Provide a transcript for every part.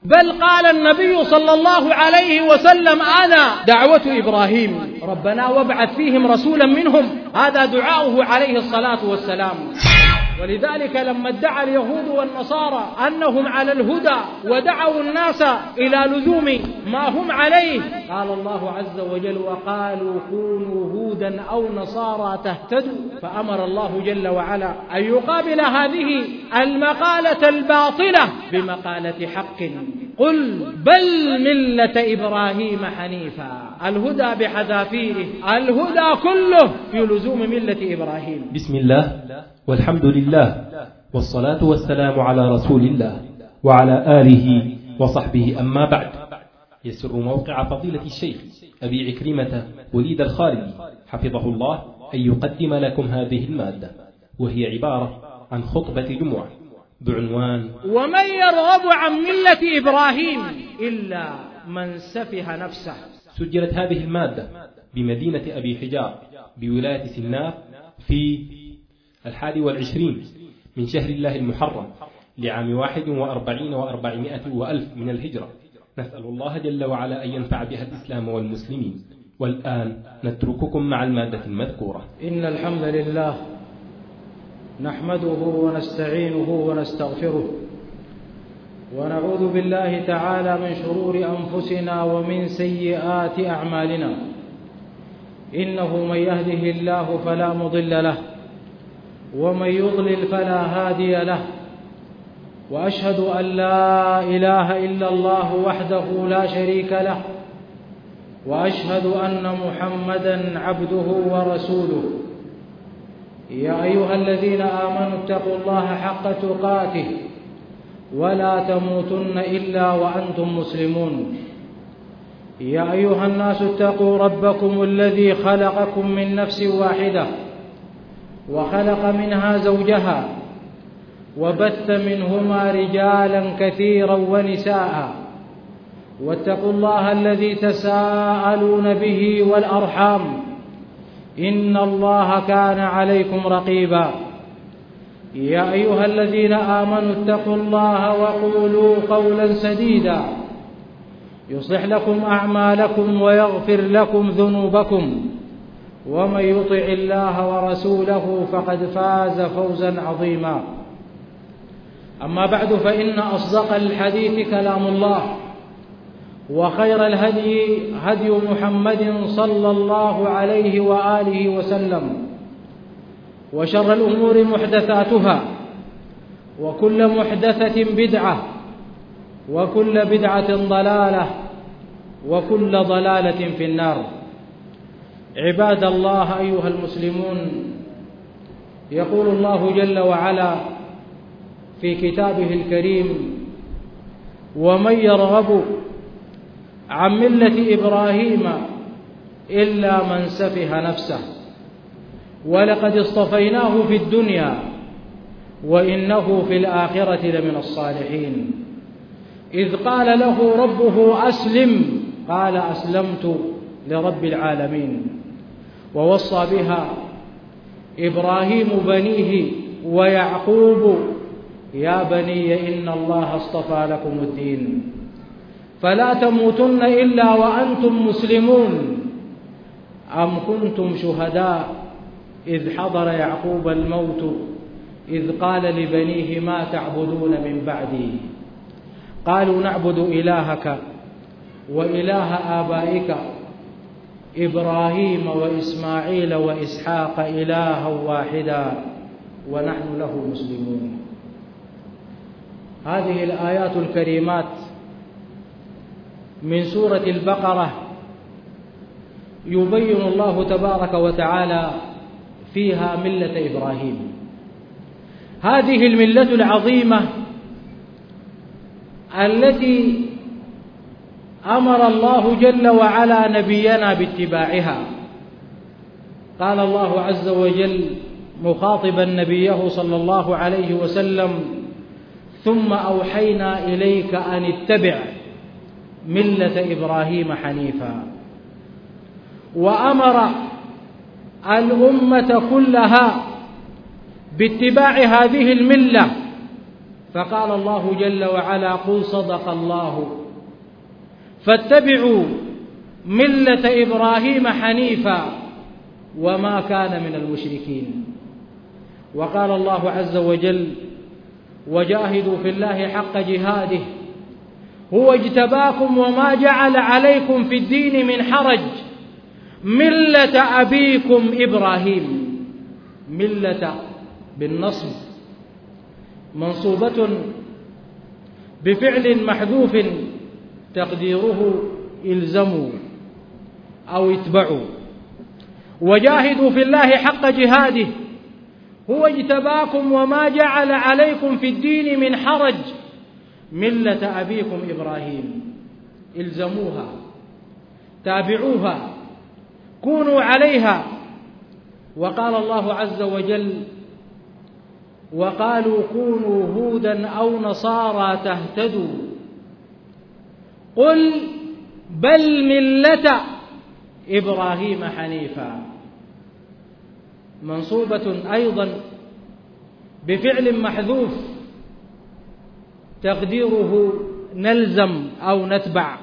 بل قال النبي صلى الله عليه وسلم: أنا دعوة إبراهيم، ربنا وابعث فيهم رسولا منهم. هذا دعاؤه عليه الصلاة والسلام. ولذلك لما ادعى اليهود والنصارى أنهم على الهدى ودعوا الناس إلى لزوم ما هم عليه، قال الله عز وجل: وقالوا كونوا هودا أو نصارى تهتدوا. فأمر الله جل وعلا أن يقابل هذه المقالة الباطلة بمقالة حق: قل بل ملة إبراهيم حنيفا. الهدى بحذافيره، الهدى كله في لزوم ملة إبراهيم. بسم الله والحمد لله والصلاة والسلام على رسول الله وعلى آله وصحبه، أما بعد. يسر موقع فضيلة الشيخ أبي عكرمة وليد الخالدي حفظه الله أن يقدم لكم هذه المادة، وهي عبارة عن خطبة جمعة بعنوان: ومن يرغب عن ملة إبراهيم إلا من سفه نفسه. سجلت هذه المادة بمدينة أبي حجار بولاية سنار في 21 من شهر الله المحرم لعام 41 و400 وألف من الهجرة. نسأل الله جل وعلا أن ينفع بها الإسلام والمسلمين. والآن نترككم مع المادة المذكورة. إن الحمد لله نحمده ونستعينه ونستغفره، ونعوذ بالله تعالى من شرور أنفسنا ومن سيئات أعمالنا. إنه من يهده الله فلا مضل له، ومن يضلل فلا هادي له. وأشهد أن لا إله إلا الله وحده لا شريك له، وأشهد أن محمدًا عبده ورسوله. يا أيها الذين آمنوا اتقوا الله حق تقاته ولا تموتن إلا وأنتم مسلمون. يا أيها الناس اتقوا ربكم الذي خلقكم من نفس واحدة وخلق منها زوجها وبث منهما رجالا كثيرا ونساء، واتقوا الله الذي تساءلون به والأرحام، إن الله كان عليكم رقيبا. يا أيها الذين آمنوا اتقوا الله وقولوا قولا سديدا يصلح لكم أعمالكم ويغفر لكم ذنوبكم، ومن يطع الله ورسوله فقد فاز فوزا عظيما. أما بعد، فإن أصدق الحديث كلام الله، وخير الهدي هدي محمد صلى الله عليه وآله وسلم، وشر الأمور محدثاتها، وكل محدثة بدعة، وكل بدعة ضلالة، وكل ضلالة في النار. عباد الله أيها المسلمون، يقول الله جل وعلا في كتابه الكريم: ومن يرغب عن ملة إبراهيم إلا من سفه نفسه ولقد اصطفيناه في الدنيا وإنه في الآخرة لمن الصالحين. إذ قال له ربه أسلم قال أسلمت لرب العالمين. ووصى بها إبراهيم بنيه ويعقوب: يا بني إن الله اصطفى لكم الدين فلا تموتن إلا وأنتم مسلمون. أم كنتم شهداء إذ حضر يعقوب الموت إذ قال لبنيه: ما تعبدون من بعدي؟ قالوا: نعبد إلهك وإله آبائك إبراهيم وإسماعيل وإسحاق إلها واحدا ونحن له مسلمون. هذه الآيات الكريمات من سورة البقرة يبين الله تبارك وتعالى فيها ملة إبراهيم، هذه الملة العظيمة التي أمر الله جل وعلا نبينا باتباعها. قال الله عز وجل مخاطبا نبيه صلى الله عليه وسلم: ثم أوحينا إليك أن اتبع ملة إبراهيم حنيفا. وأمر الأمة كلها باتباع هذه الملة فقال الله جل وعلا: قل صدق الله فاتبعوا ملة إبراهيم حنيفا وما كان من المشركين. وقال الله عز وجل: وجاهدوا في الله حق جهاده هو اجتباكم وما جعل عليكم في الدين من حرج ملة أبيكم إبراهيم. ملة بالنصب منصوبة بفعل محذوف تقديره الزموا أو اتبعوا. وجاهدوا في الله حق جهاده هو اجتباكم وما جعل عليكم في الدين من حرج ملة أبيكم إبراهيم. الزموها، تابعوها، كونوا عليها. وقال الله عز وجل: وقالوا كونوا هودا أو نصارى تهتدوا قل بل ملة إبراهيم حنيفا. منصوبة أيضا بفعل محذوف تقديره نلزم أو نتبع.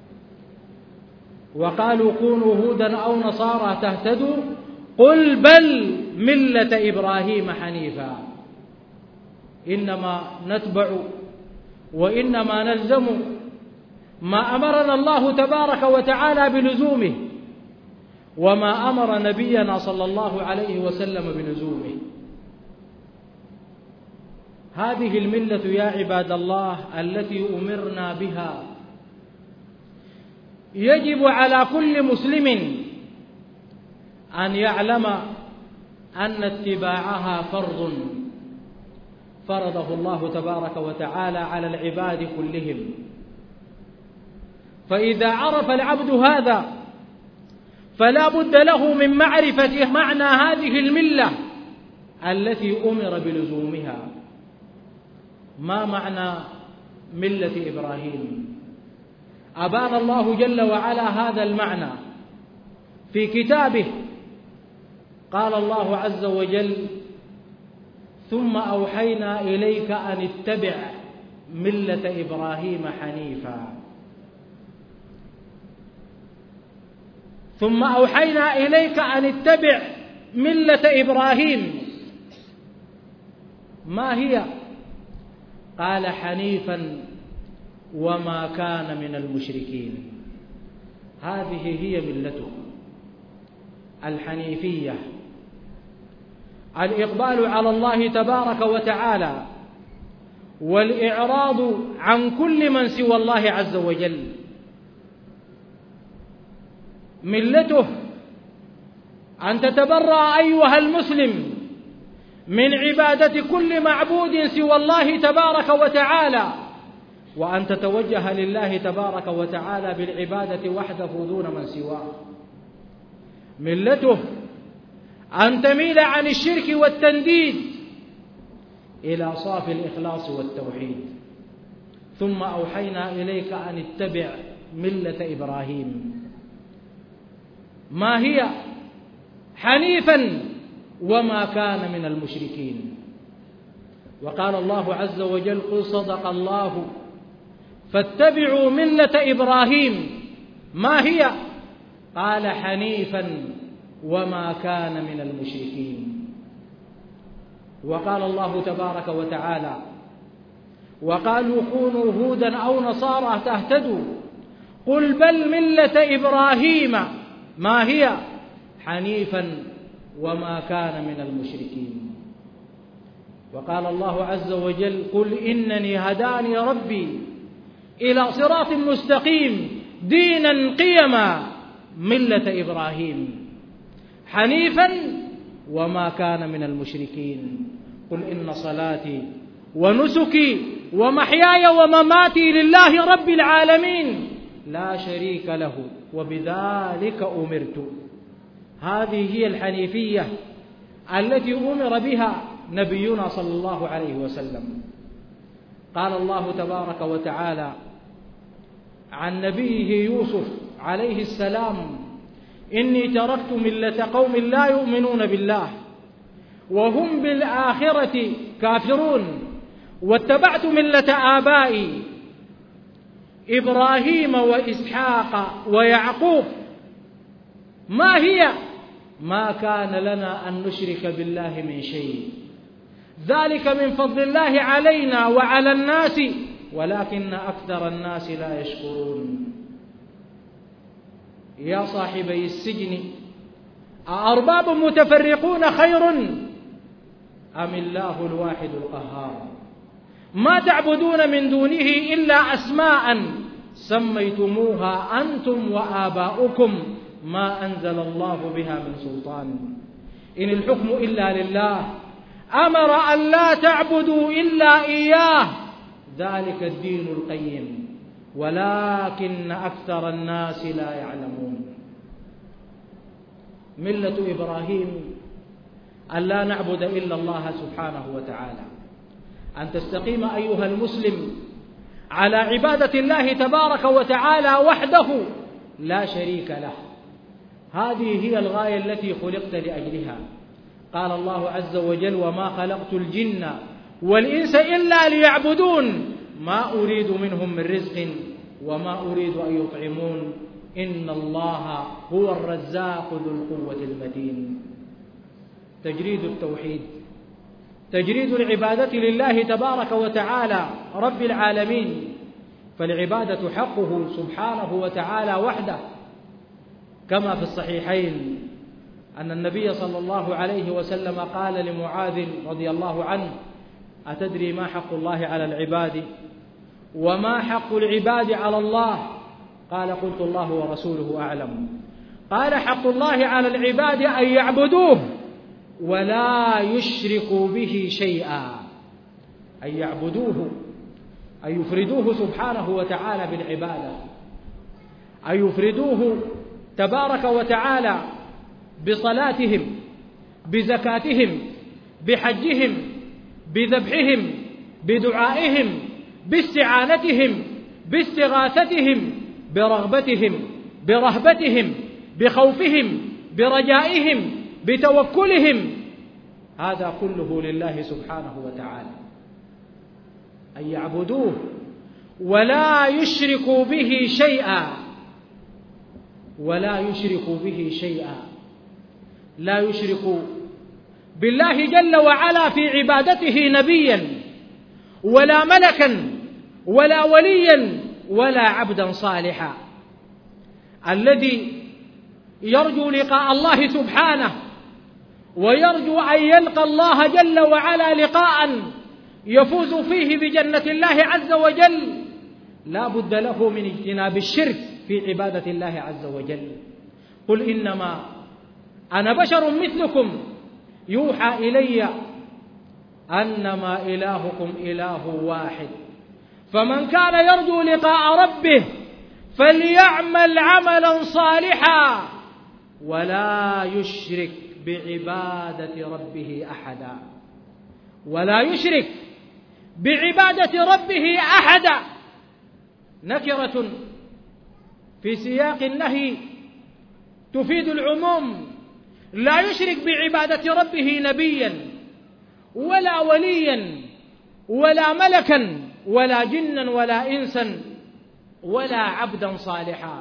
وقالوا كونوا هودا أو نصارى تهتدوا قل بل ملة إبراهيم حنيفا. إنما نتبع وإنما نلزم ما أمرنا الله تبارك وتعالى بلزومه وما أمر نبينا صلى الله عليه وسلم بلزومه. هذه الملة يا عباد الله التي أمرنا بها يجب على كل مسلم أن يعلم أن اتباعها فرض فرضه الله تبارك وتعالى على العباد كلهم. فإذا عرف العبد هذا فلا بد له من معرفة معنى هذه الملة التي أمر بلزومها. ما معنى ملة إبراهيم؟ أبان الله جل وعلا هذا المعنى في كتابه. قال الله عز وجل: ثم أوحينا إليك أن اتبع ملة إبراهيم حنيفا. ثم أوحينا إليك أن اتبع ملة إبراهيم. ما هي؟ قال: حنيفا وما كان من المشركين. هذه هي ملته الحنيفية، الإقبال على الله تبارك وتعالى والإعراض عن كل من سوى الله عز وجل. ملته أن تتبرأ أيها المسلم من عبادة كل معبود سوى الله تبارك وتعالى، وأن تتوجه لله تبارك وتعالى بالعبادة وحده دون من سواه. ملته أن تميل عن الشرك والتنديد إلى صافي الإخلاص والتوحيد. ثم أوحينا إليك أن اتبع ملة إبراهيم. ما هي؟ حنيفا وما كان من المشركين. وقال الله عز وجل: قل صدق الله فاتبعوا ملة إبراهيم. ما هي؟ قال: حنيفا وما كان من المشركين. وقال الله تبارك وتعالى: وقالوا كونوا هودا أو نصارى تهتدوا قل بل ملة إبراهيم. ما هي؟ حنيفا وما كان من المشركين. وقال الله عز وجل: قل إنني هداني ربي إلى صراط مستقيم دينا قيما ملة إبراهيم حنيفا وما كان من المشركين. قل إن صلاتي ونسكي ومحياي ومماتي لله رب العالمين لا شريك له وبذلك أمرت. هذه هي الحنيفية التي أمر بها نبينا صلى الله عليه وسلم. قال الله تبارك وتعالى عن نبيه يوسف عليه السلام: إني تركت ملة قوم لا يؤمنون بالله وهم بالآخرة كافرون واتبعت ملة آبائي إبراهيم وإسحاق ويعقوب ما هي؟ ما كان لنا أن نشرك بالله من شيء، ذلك من فضل الله علينا وعلى الناس ولكن أكثر الناس لا يشكرون. يا صاحبي السجن أأرباب متفرقون خير أم الله الواحد القهار؟ ما تعبدون من دونه إلا أسماء سميتموها أنتم وآباؤكم ما أنزل الله بها من سلطان، إن الحكم إلا لله أمر أن لا تعبدوا إلا إياه، ذلك الدين القيم ولكن أكثر الناس لا يعلمون. ملة إبراهيم أن لا نعبد إلا الله سبحانه وتعالى، أن تستقيم أيها المسلم على عبادة الله تبارك وتعالى وحده لا شريك له. هذه هي الغاية التي خلقت لأجلها. قال الله عز وجل: وما خلقت الجن والإنس إلا ليعبدون ما أريد منهم من رزق وما أريد أن يطعمون إن الله هو الرزاق ذو القوة المتين. تجريد التوحيد، تجريد العبادة لله تبارك وتعالى رب العالمين، فالعبادة حقه سبحانه وتعالى وحده، كما في الصحيحين أن النبي صلى الله عليه وسلم قال لمعاذ رضي الله عنه: أتدري ما حق الله على العباد وما حق العباد على الله؟ قال: قلت الله ورسوله أعلم. قال: حق الله على العباد أن يعبدوه ولا يشركوا به شيئا، أن يعبدوه، أن يفردوه سبحانه وتعالى بالعبادة، أن يفردوه تبارك وتعالى بصلاتهم، بزكاتهم، بحجهم، بذبحهم، بدعائهم، باستعانتهم، باستغاثتهم، برغبتهم، برهبتهم، بخوفهم، برجائهم، بتوكلهم، هذا كله لله سبحانه وتعالى. أن يعبدوه ولا يشركوا به شيئا، ولا يشركوا به شيئا، لا يشركوا بالله جل وعلا في عبادته نبيا ولا ملكا ولا وليا ولا عبدا صالحا. الذي يرجو لقاء الله سبحانه ويرجو أن يلقى الله جل وعلا لقاء يفوز فيه بجنة الله عز وجل لا بد له من اجتناب الشرك في عبادة الله عز وجل. قل إنما أنا بشر مثلكم يوحى إلي أنما إلهكم إله واحد، فمن كان يرجو لقاء ربه فليعمل عملا صالحا ولا يشرك بعبادة ربه أحدا، ولا يشرك بعبادة ربه أحدا. نكرة في سياق النهي تفيد العموم، لا يشرك بعبادة ربه نبيا ولا وليا ولا ملكا ولا جنا ولا إنسا ولا عبدا صالحا،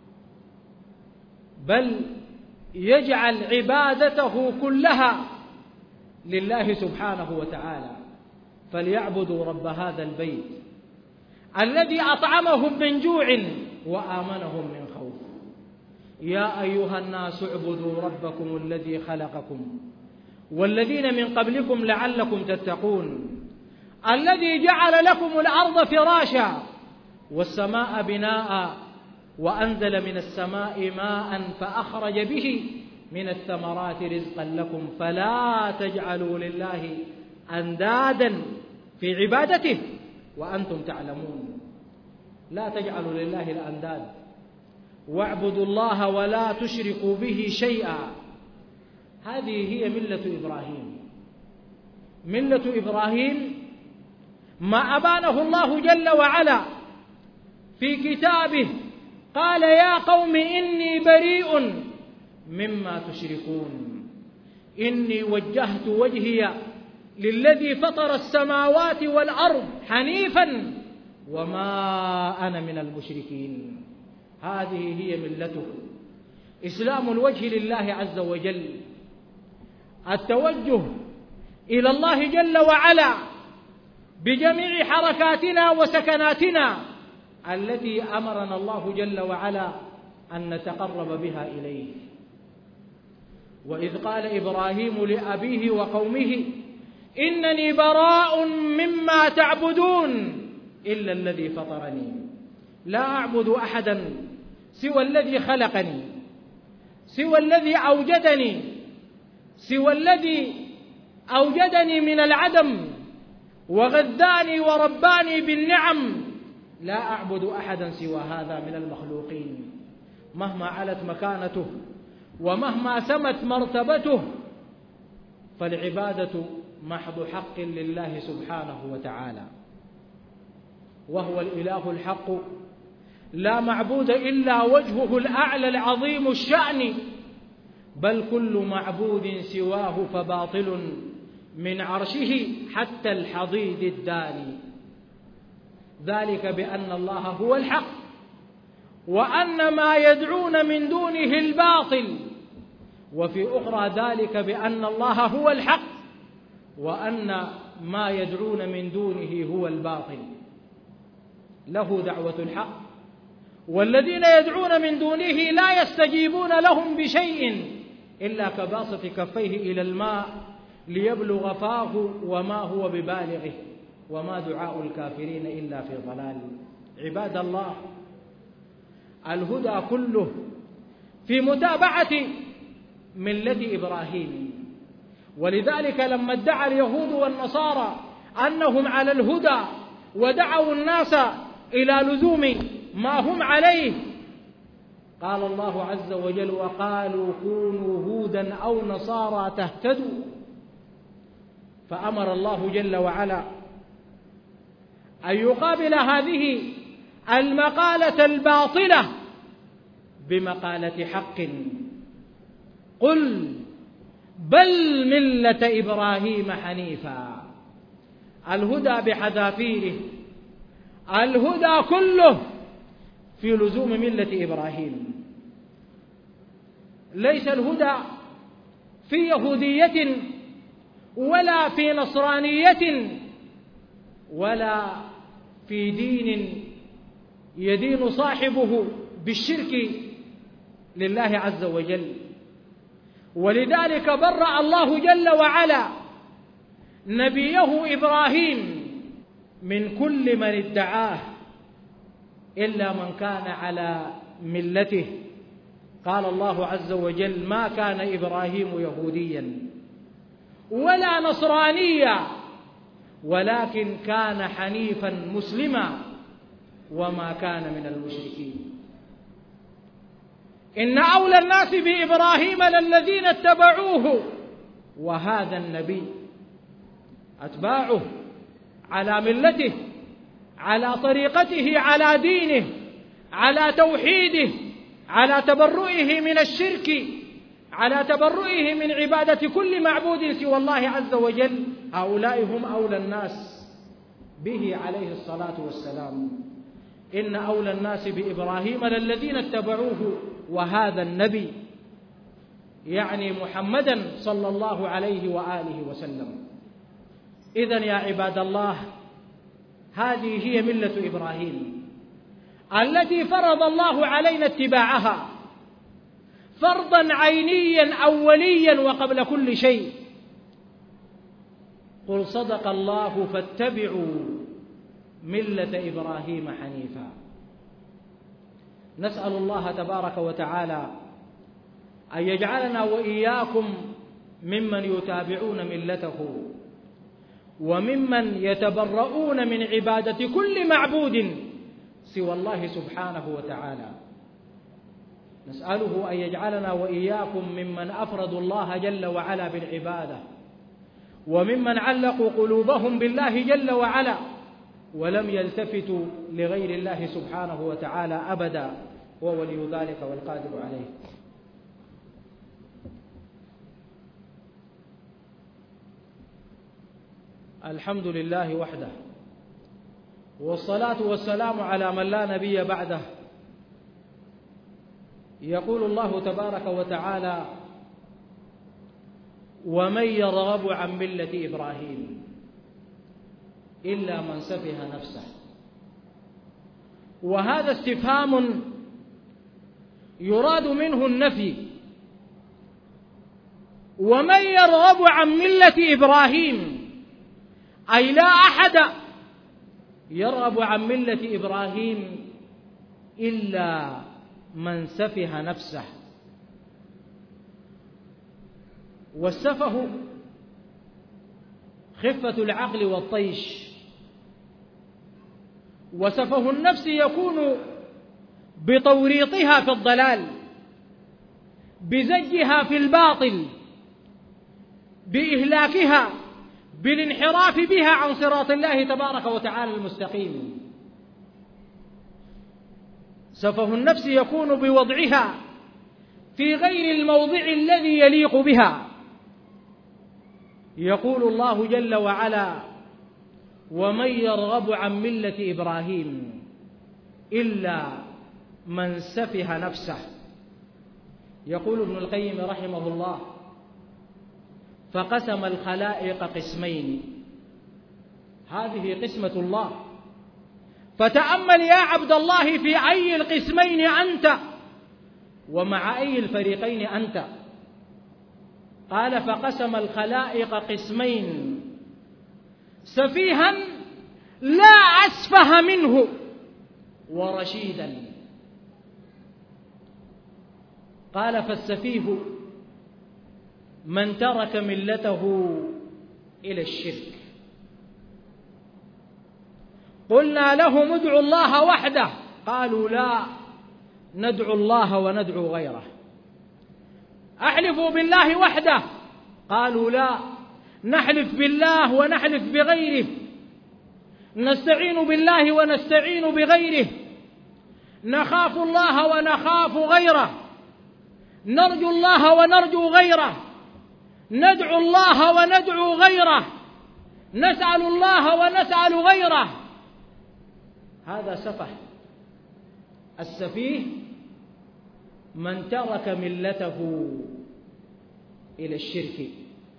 بل يجعل عبادته كلها لله سبحانه وتعالى. فليعبدوا رب هذا البيت الذي أطعمهم من جوع وآمنهم من خوف. يا أيها الناس اعبدوا ربكم الذي خلقكم والذين من قبلكم لعلكم تتقون، الذي جعل لكم الأرض فراشا والسماء بناء وأنزل من السماء ماء فأخرج به من الثمرات رزقا لكم فلا تجعلوا لله أندادا في عبادته وأنتم تعلمون. لا تجعلوا لله الأنداد، واعبدوا الله ولا تشركوا به شيئا. هذه هي ملة إبراهيم. ملة إبراهيم ما أبانه الله جل وعلا في كتابه، قال: يا قوم إني بريء مما تشركون، إني وجهت وجهي للذي فطر السماوات والأرض حنيفا وما أنا من المشركين. هذه هي ملته، إسلام الوجه لله عز وجل، التوجه إلى الله جل وعلا بجميع حركاتنا وسكناتنا التي أمرنا الله جل وعلا أن نتقرب بها إليه. وإذ قال إبراهيم لأبيه وقومه إنني براء مما تعبدون إلا الذي فطرني لا أعبد أحدا سوى الذي خلقني، سوى الذي أوجدني، سوى الذي أوجدني من العدم وغذاني ورباني بالنعم. لا أعبد أحدا سوى هذا من المخلوقين، مهما علت مكانته ومهما سمت مرتبته، فالعبادة محض حق لله سبحانه وتعالى، وهو الإله الحق لا معبود إلا وجهه الأعلى العظيم الشأن، بل كل معبود سواه فباطل من عرشه حتى الحضيض الداني. ذلك بأن الله هو الحق وأن ما يدعون من دونه الباطل، وفي أخرى ذلك بأن الله هو الحق وأن ما يدعون من دونه هو الباطل. له دعوة الحق، والذين يدعون من دونه لا يستجيبون لهم بشيء إلا كباسط كفيه إلى الماء ليبلغ فاه وما هو ببالغه، وما دعاء الكافرين إلا في ضلال. عباد الله، الهدى كله في متابعة ملة إبراهيم، ولذلك لما ادعى اليهود والنصارى أنهم على الهدى ودعوا الناس إلى لزوم ما هم عليه، قال الله عز وجل وقالوا كونوا هودا أو نصارى تهتدوا. فأمر الله جل وعلا أن يقابل هذه المقالة الباطلة بمقالة حق. قل بل ملة إبراهيم حنيفا. الهدى بحذافيره، الهدى كله في لزوم ملة إبراهيم. ليس الهدى في يهودية ولا في نصرانية ولا في دين يدين صاحبه بالشرك لله عز وجل. ولذلك برأ الله جل وعلا نبيه إبراهيم من كل من ادعاه إلا من كان على ملته. قال الله عز وجل ما كان إبراهيم يهوديا ولا نصرانيا ولكن كان حنيفا مسلما وما كان من المشركين. إن أولى الناس بإبراهيم للذين اتبعوه وهذا النبي. أتباعه على ملته، على طريقته، على دينه، على توحيده، على تبرؤه من الشرك، على تبرؤه من عبادة كل معبود سوى الله عز وجل. هؤلاء هم أولى الناس به عليه الصلاة والسلام. إن أولى الناس بإبراهيم للذين اتبعوه وهذا النبي، يعني محمدا صلى الله عليه وآله وسلم. إذن يا عباد الله، هذه هي ملة إبراهيم التي فرض الله علينا اتباعها فرضا عينيا أوليا وقبل كل شيء. قل صدق الله فاتبعوا ملة إبراهيم حنيفا. نسأل الله تبارك وتعالى أن يجعلنا وإياكم ممن يتابعون ملته وممن يتبرؤون من عبادة كل معبود سوى الله سبحانه وتعالى. نسأله أن يجعلنا وإياكم ممن أفردوا الله جل وعلا بالعبادة وممن علقوا قلوبهم بالله جل وعلا ولم يلتفتوا لغير الله سبحانه وتعالى أبدا، وولي ذلك والقادر عليه. الحمد لله وحده، والصلاة والسلام على من لا نبي بعده. يقول الله تبارك وتعالى: ومن يرغب عن ملة إبراهيم إلا من سفه نفسه. وهذا استفهام يراد منه النفي. ومن يرغب عن ملة إبراهيم أي لا أحد يرغب عن ملة إبراهيم إلا من سفه نفسه. والسفه خفة العقل والطيش، وسفه النفس يكون بتوريطها في الضلال، بزجها في الباطل، بإهلاكها، بالانحراف بها عن صراط الله تبارك وتعالى المستقيم. سفه النفس يكون بوضعها في غير الموضع الذي يليق بها. يقول الله جل وعلا: ومن يرغب عن ملة إبراهيم إلا من سفه نفسه. يقول ابن القيم رحمه الله: فقسم الخلائق قسمين. هذه قسمة الله، فتأمل يا عبد الله في أي القسمين أنت، ومع أي الفريقين أنت. قال: فقسم الخلائق قسمين، سفيها لا أسفه منه، ورشيدا. قال: فالسفيه من ترك ملته إلى الشرك. قلنا لهم ادعوا الله وحده، قالوا لا، ندعو الله وندعو غيره. احلفوا بالله وحده، قالوا لا، نحلف بالله ونحلف بغيره. نستعين بالله ونستعين بغيره. نخاف الله ونخاف غيره. نرجو الله ونرجو غيره. ندعو الله وندعو غيره. نسأل الله ونسأل غيره. هذا سفه. السفيه من ترك ملته إلى الشرك.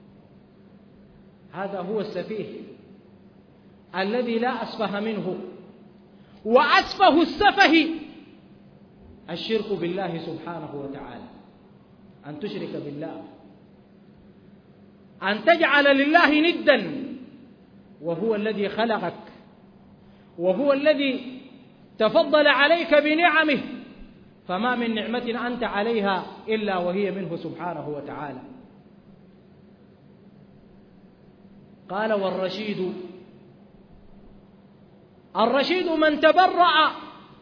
هذا هو السفيه الذي لا أسفه منه. وأسفه السفه الشرك بالله سبحانه وتعالى، أن تشرك بالله، أن تجعل لله ندا، وهو الذي خلقك، وهو الذي تفضل عليك بنعمه، فما من نعمة أنت عليها إلا وهي منه سبحانه وتعالى. قال: والرشيد، الرشيد من تبرأ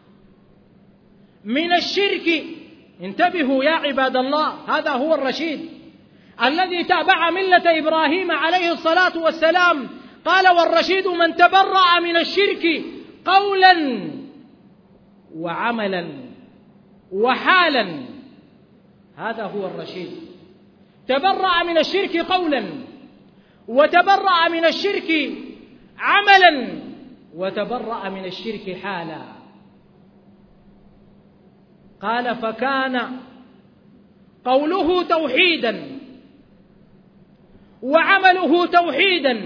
من الشرك. انتبهوا يا عباد الله، هذا هو الرشيد الذي تابع ملة إبراهيم عليه الصلاة والسلام. قال: والرشيد من تبرأ من الشرك قولا وعملا وحالا. هذا هو الرشيد. تبرأ من الشرك قولا، وتبرأ من الشرك عملا، وتبرأ من الشرك حالا. قال: فكان قوله توحيدا، وعمله توحيدا،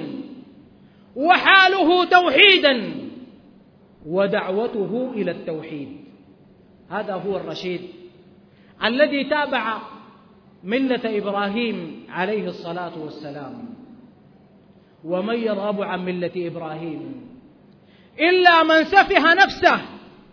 وحاله توحيدا، ودعوته إلى التوحيد. هذا هو الرشيد الذي تابع ملة إبراهيم عليه الصلاة والسلام. ومن يرغب عن ملة إبراهيم إلا من سفه نفسه.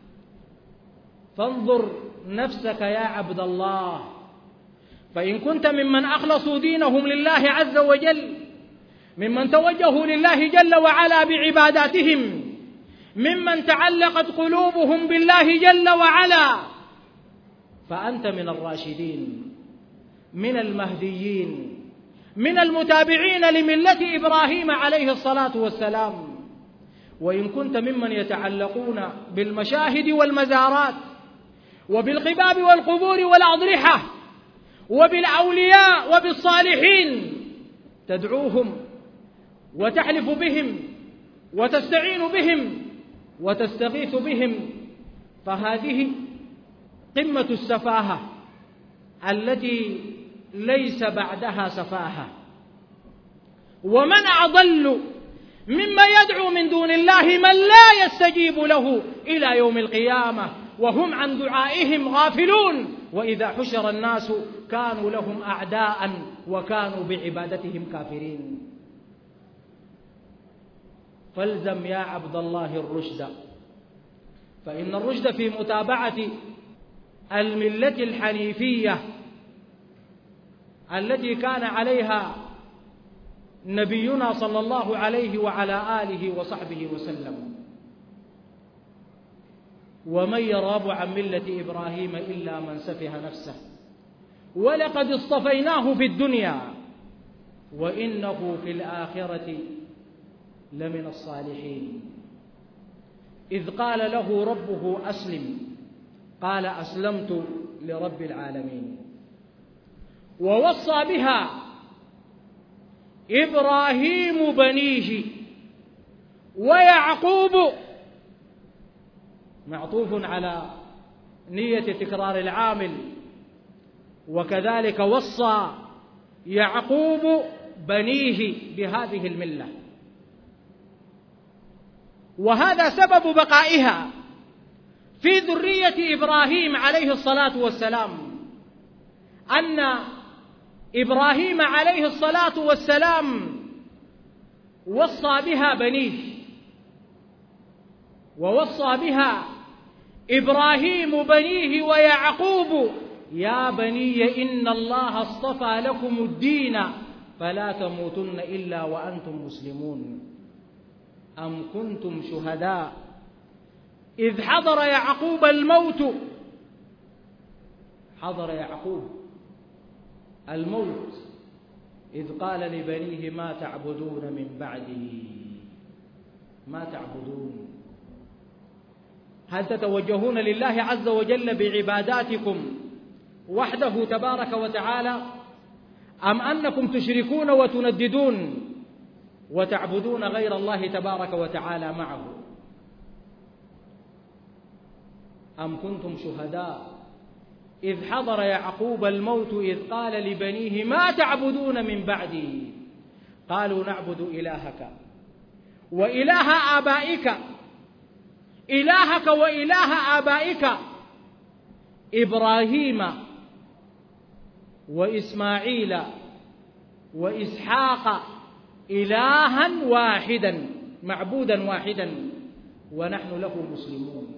فانظر نفسك يا عبد الله، فإن كنت ممن أخلصوا دينهم لله عز وجل، ممن توجهوا لله جل وعلا بعباداتهم، ممن تعلقت قلوبهم بالله جل وعلا، فأنت من الراشدين، من المهديين، من المتابعين لملة إبراهيم عليه الصلاة والسلام. وإن كنت ممن يتعلقون بالمشاهد والمزارات، وبالقباب والقبور والأضرحة، وبالأولياء وبالصالحين، تدعوهم وتحلف بهم وتستعين بهم وتستغيث بهم، فهذه قمة السفاهة التي ليس بعدها سفاهة. ومن أضل مما يدعو من دون الله من لا يستجيب له إلى يوم القيامة وهم عن دعائهم غافلون، وإذا حشر الناس كانوا لهم أعداء وكانوا بعبادتهم كافرين. فالزم يا عبد الله الرشد، فإن الرشد في متابعة الملة الحنيفية التي كان عليها نبينا صلى الله عليه وعلى آله وصحبه وسلم. ومن يرغب عن ملة إبراهيم إلا من سفه نفسه ولقد اصطفيناه في الدنيا وإنه في الآخرة لمن الصالحين. إذ قال له ربه أسلم قال أسلمت لرب العالمين. ووصى بها إبراهيم بنيه ويعقوب، معطوف على نية تكرار العامل، وكذلك وصى يعقوب بنيه بهذه الملة. وهذا سبب بقائها في ذرية إبراهيم عليه الصلاة والسلام، أن إبراهيم عليه الصلاة والسلام وصى بها بنيه، ووصى بها إبراهيم بنيه ويعقوب يا بني إن الله اصطفى لكم الدين فلا تموتن إلا وأنتم مسلمون. أم كنتم شهداء إذ حضر يعقوب الموت، حضر يعقوب الموت إذ قال لبنيه ما تعبدون من بعدي، ما تعبدون. هل تتوجهون لله عز وجل بعباداتكم وحده تبارك وتعالى، أم أنكم تشركون وتنددون وتعبدون غير الله تبارك وتعالى معه؟ أم كنتم شهداء إذ حضر يعقوب الموت إذ قال لبنيه ما تعبدون من بعدي قالوا نعبد إلهك وإله آبائك، إلهك وإله آبائك إبراهيم وإسماعيل وإسحاق إلها واحدا معبودا واحدا ونحن له مسلمون.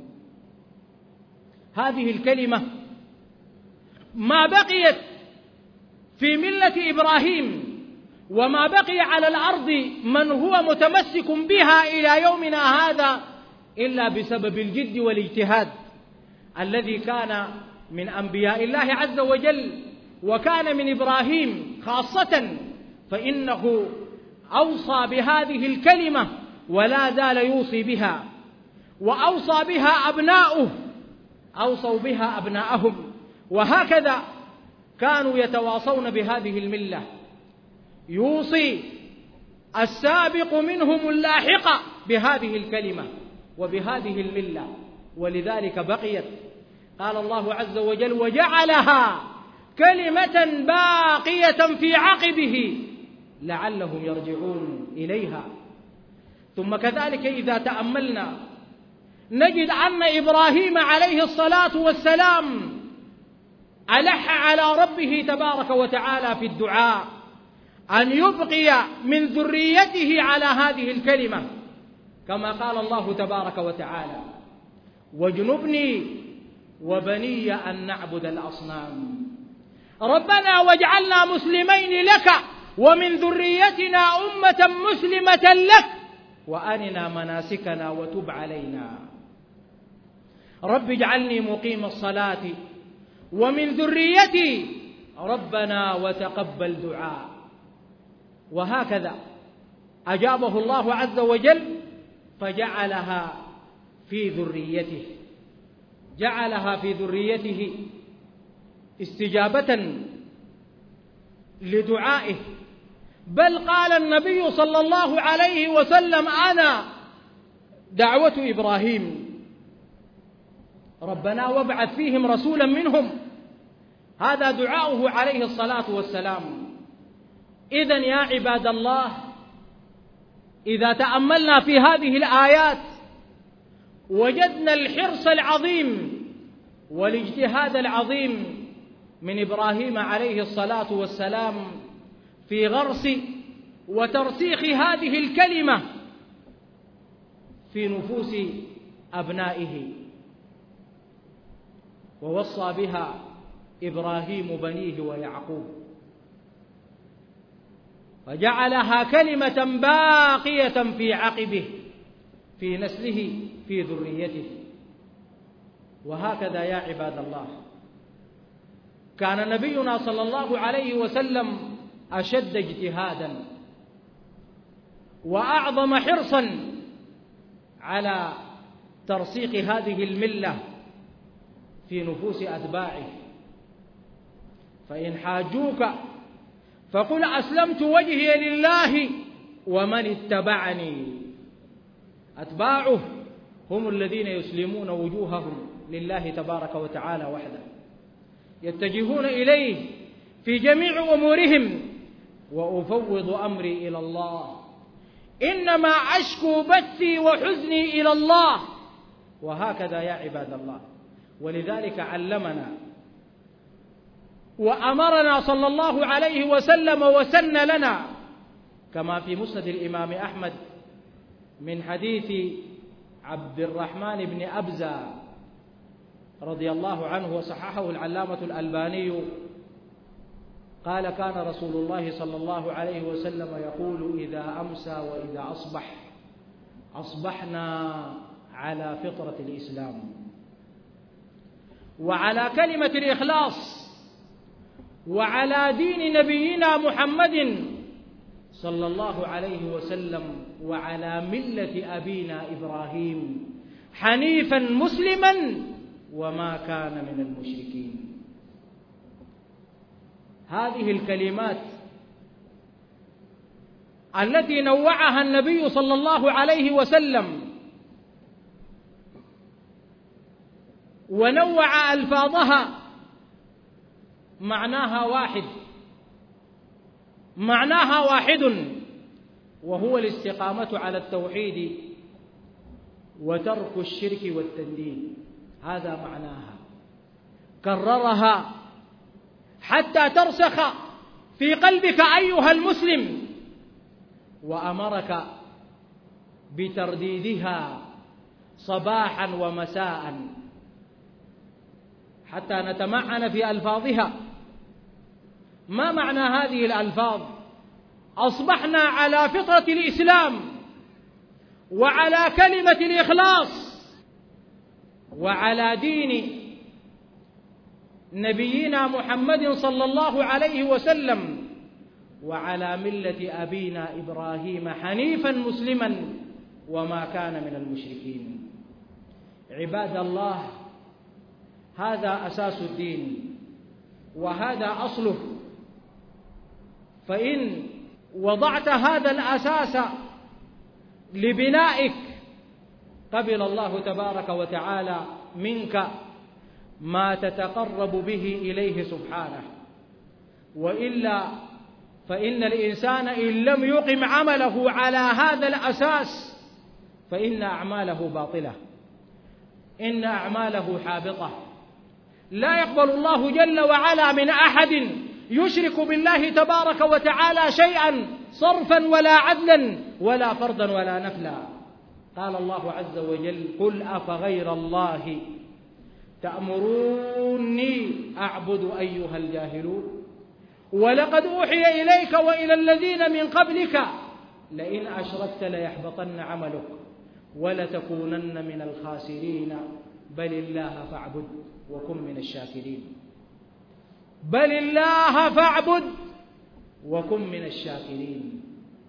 هذه الكلمة ما بقيت في ملة إبراهيم وما بقي على الأرض من هو متمسك بها إلى يومنا هذا إلا بسبب الجد والاجتهاد الذي كان من أنبياء الله عز وجل، وكان من إبراهيم خاصة، فإنه أوصى بهذه الكلمة ولا زال يوصي بها، وأوصى بها أبناؤه، أوصوا بها أبناءهم، وهكذا كانوا يتواصون بهذه الملة. يوصي السابق منهم اللاحق بهذه الكلمة وبهذه الملة، ولذلك بقيت. قال الله عز وجل وجعلها كلمة باقية في عقبه لعلهم يرجعون إليها. ثم كذلك إذا تأملنا نجد أن إبراهيم عليه الصلاة والسلام ألح على ربه تبارك وتعالى في الدعاء أن يبقي من ذريته على هذه الكلمة، كما قال الله تبارك وتعالى واجنبني وبني أن نعبد الأصنام ربنا واجعلنا مسلمين لك ومن ذريتنا أمة مسلمة لك وأرنا مناسكنا وتب علينا رب اجعلني مقيم الصلاة ومن ذريتي ربنا وتقبل دعاء. وهكذا أجابه الله عز وجل فجعلها في ذريته، جعلها في ذريته استجابة لدعائه، بل قال النبي صلى الله عليه وسلم: أنا دعوة إبراهيم، ربنا وابعث فيهم رسولا منهم. هذا دعاؤه عليه الصلاة والسلام. إذن يا عباد الله، إذا تأملنا في هذه الآيات وجدنا الحرص العظيم والاجتهاد العظيم من إبراهيم عليه الصلاة والسلام في غرس وترسيخ هذه الكلمة في نفوس أبنائه، ووصى بها إبراهيم بنيه ويعقوب، فجعلها كلمة باقية في عقبه، في نسله، في ذريته. وهكذا يا عباد الله كان نبينا صلى الله عليه وسلم أشد اجتهادا وأعظم حرصا على ترسيخ هذه الملة في نفوس أتباعه. فإن حاجوك فقل أسلمت وجهي لله ومن اتبعني. أتباعه هم الذين يسلمون وجوههم لله تبارك وتعالى وحده، يتجهون إليه في جميع أمورهم. وأفوض أمري إلى الله، إنما أشكو بثي وحزني إلى الله. وهكذا يا عباد الله. ولذلك علمنا وأمرنا صلى الله عليه وسلم وسن لنا، كما في مسند الإمام أحمد من حديث عبد الرحمن بن أبزة رضي الله عنه وصححه العلامة الألباني، قال: كان رسول الله صلى الله عليه وسلم يقول: إذا أمسى وإذا أصبح أصبحنا على فطرة الإسلام وعلى كلمة الإخلاص وعلى دين نبينا محمد صلى الله عليه وسلم وعلى ملة أبينا إبراهيم حنيفا مسلما وما كان من المشركين. هذه الكلمات التي نوعها النبي صلى الله عليه وسلم ونوع ألفاظها معناها واحد، وهو الاستقامة على التوحيد وترك الشرك والتنديد. هذا معناها، كررها حتى ترسخ في قلبك أيها المسلم، وأمرك بترديدها صباحا ومساء حتى نتمعن في ألفاظها. ما معنى هذه الألفاظ؟ أصبحنا على فطرة الإسلام وعلى كلمة الإخلاص وعلى دين نبينا محمد صلى الله عليه وسلم وعلى ملة أبينا إبراهيم حنيفا مسلما وما كان من المشركين. عباد الله، هذا أساس الدين وهذا أصله. فإن وضعت هذا الأساس لبنائك قبل الله تبارك وتعالى منك ما تتقرب به إليه سبحانه، وإلا فإن الإنسان إن لم يقم عمله على هذا الأساس فإن أعماله باطلة، إن أعماله حابطة. لا يقبل الله جل وعلا من أحد يشرك بالله تبارك وتعالى شيئا صرفا ولا عدلا ولا فرضا ولا نفلا. قال الله عز وجل: قل أفغير الله تأمروني أعبد أيها الجاهلون ولقد أوحي إليك وإلى الذين من قبلك لئن أشركت ليحبطن عملك ولتكونن من الخاسرين بل الله فاعبد وكن من الشاكرين. بل الله فاعبد وكن من الشاكرين.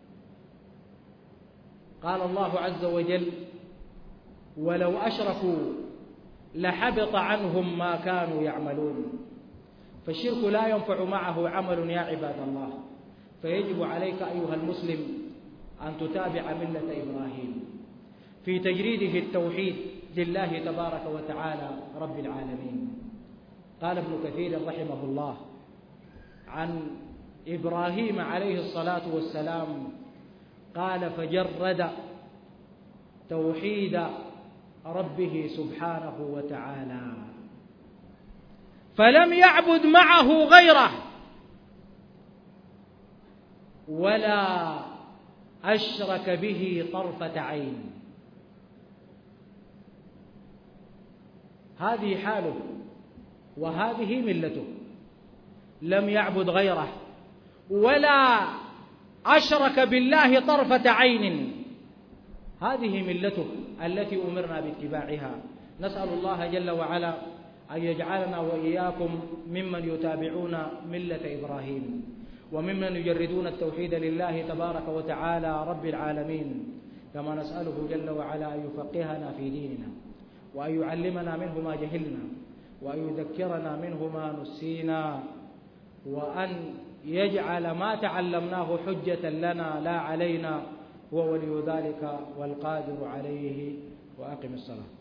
قال الله عز وجل: ولو أشركوا لحبط عنهم ما كانوا يعملون. فالشرك لا ينفع معه عمل يا عباد الله، فيجب عليك أيها المسلم أن تتابع ملة إبراهيم في تجريده التوحيد لله تبارك وتعالى رب العالمين. قال ابن كثير رحمه الله عن إبراهيم عليه الصلاة والسلام قال: فجرد توحيد ربه سبحانه وتعالى فلم يعبد معه غيره ولا أشرك به طرفة عين. هذه حاله وهذه ملته، لم يعبد غيره ولا أشرك بالله طرفة عين. هذه ملته التي أمرنا باتباعها. نسأل الله جل وعلا أن يجعلنا وإياكم ممن يتابعون ملة إبراهيم وممن يجردون التوحيد لله تبارك وتعالى رب العالمين. كما نسأله جل وعلا أن يفقهنا في ديننا وأن يعلمنا منه ما جهلنا وأن يذكرنا منه ما نسينا وأن يجعل ما تعلمناه حجة لنا لا علينا، هو ولي ذلك والقادر عليه. وأقم الصلاة.